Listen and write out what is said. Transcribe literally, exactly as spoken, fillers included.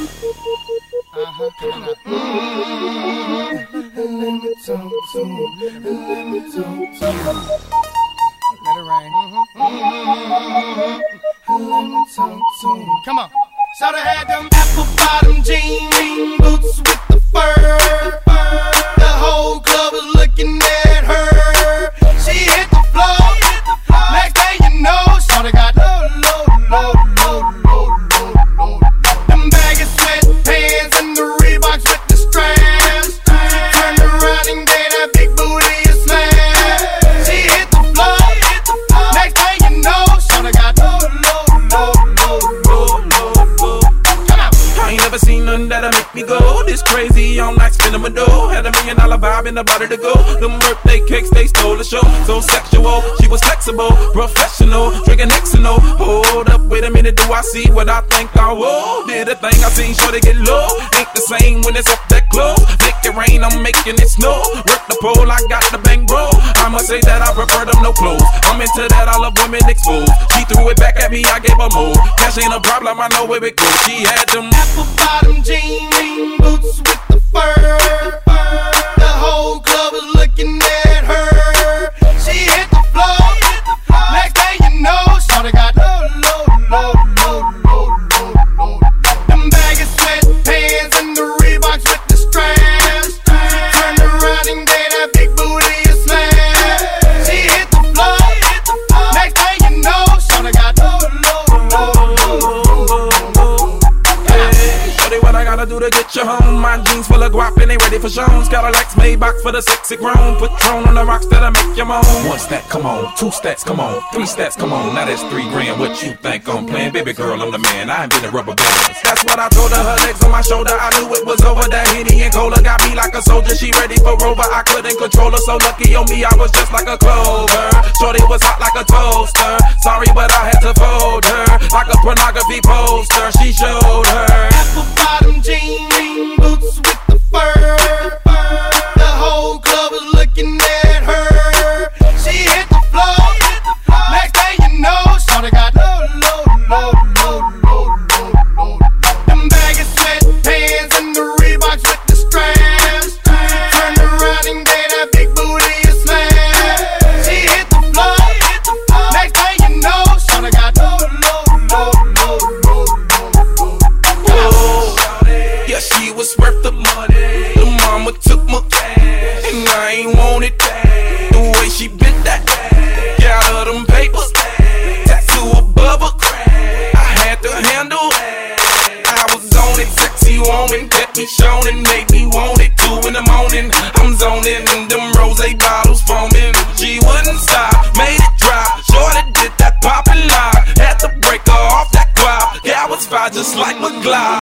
Uh-huh, coming up. Let me talk to him. Let me talk to him. Let it rain. Let me talk to him. Come on. So they had them apple bottom jean boots with the fur. The whole club was looking at her. She hit the floor. Next thing you know, shorty got low, low, low, low, low, low, low. Them baggy sweatpants and the Reeboks with the straps. Turned around and gave that big booty a slam. She hit the floor. Next thing you know, shorty got low, low, low, low, low, low, low. Come on. I ain't never seen nothing that'll make me go this crazy. I'm like spinning my dough. Had a million dollar vibe in the body to go. Them birthday cakes, they stole the show. So sexual, she was flexible, professional, drinking Xano. Hold up, wait a minute, do I see what I think I will? Did a thing I seen, sure to get low. Ain't the same when it's up that close. Make it rain, I'm making it snow. Work the pole, I got the bang bro. I must say that I prefer them no clothes. I'm into that, I love women exposed. She threw it back at me, I gave her more. Cash ain't a problem, I know where it goes. She had them apple bottom jean boots with the fur. The whole club was looking at her. She hit the floor. Next thing you know, shorty got low, low, low, low, low, low, low. Them baggy sweatpants and the Reeboks with the straps. Turned around and gave that big booty a slam. She hit the floor. Next thing you know, shorty got low, low, low, low, low. Shorty, what I gotta do to get you home? My jeans full of guap and they ready for shows. Got a Lex Maybach for the sexy grown. Patron on the rocks that'll make you moan. One stack, come on. Two stacks, come on. Three stacks, come on. Now that's three grand. What you think I'm playing? Baby girl, I'm the man. I ain't been a rubber band. That's what I told her. Her legs on my shoulder. I knew it was over. That Henny and Cola got me like a soldier. She ready for Rover. I couldn't control her. So lucky on me, I was just like a clover. Shorty was hot like a toaster. Sorry, but I had to fold her like a pornography poster. She showed her apple bottom jean boots with the fur. The whole club was looking at her. She hit the floor. Next thing you know, shorty got low, low, low, low, low, low, low. Them baggy sweatpants and the Reeboks with the straps. Turned around and gave that big booty a slam. She hit the floor. Next thing you know, shorty got low, low, low, low, low, low, low. Yeah, she was worth the money. The mama took my cash, and I ain't want it back. The way she bit that ass, got her them papers, tattoo above her crack. I had to handle it. I was on it, sexy woman, kept me shown and made me want it. Two in the morning, I'm zoning, and them rose bottles foaming. She wouldn't stop, made it drop. Shorty did that poppin' lock, had to break her off that guap. Yeah, I was fine just like McGlock.